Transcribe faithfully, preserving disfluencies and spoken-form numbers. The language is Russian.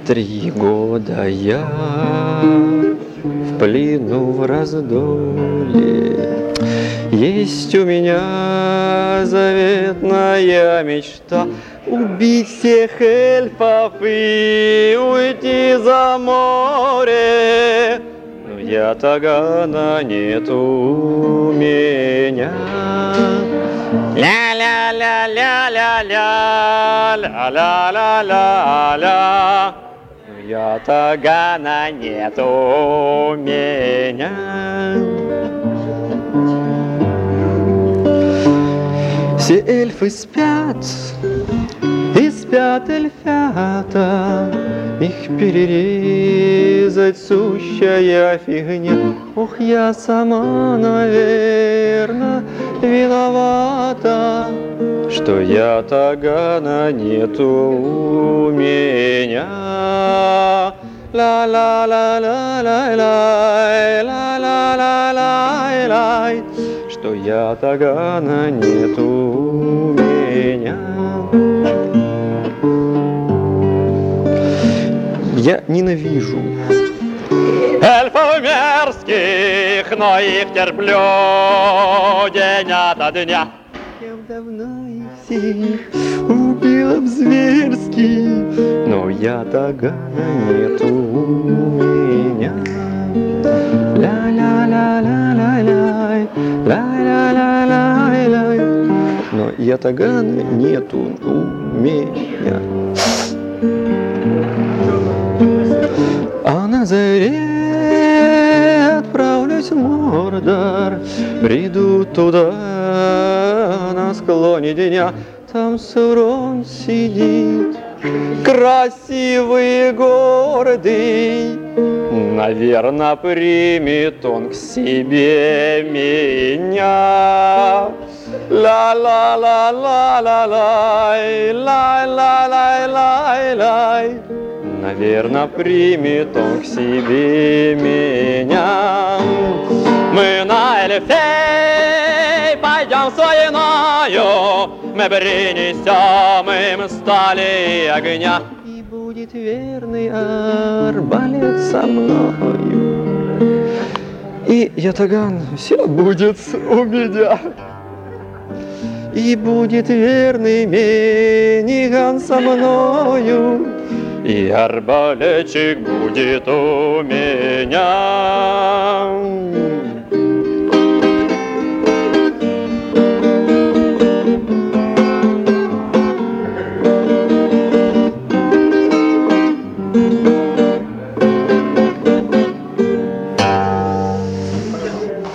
Три года я в плену в раздоле. Есть у меня заветная мечта убить всех эльфов и уйти за море. Но я Тагана нет у меня. Ля-ля-ля-ля-ля-ля, ля-ля-ля-ля-ля. Но я Тагана нет у меня. Все эльфы спят, и спят эльфята, их перерезать сущая фигня. Ох, я сама, наверно, виновата, что я Тагана нету у меня. Ла-ла-ла-ла-ла-лай, ла-ла-ла-ла-лай, что я Тагана нету у меня. Я ненавижу эльфов мерзких, но их терплю день ото дня. Я давно их всех убила б зверски, но я Тагана нету у меня. Ля-ля-ля-ля-ля-лай, ля-ля-ля-ля-лай, но я Тагана нету у меня. А на заре отправлюсь в Мордор, приду туда на склоне дня. Там Саурон сидит, красивый и гордый. Наверно, примет он к себе меня. Ла-ла-ла-ла-ла-лай, лай-лай-лай-лай-лай. Наверно, примет он к себе меня. Мы на эльфей пойдем с войною, мы принесем им стали и огня. И будет верный арбалет со мною, и я Таган, все будет у меня. И будет верный миниган со мною, и арбалетчик будет у меня. Thank you.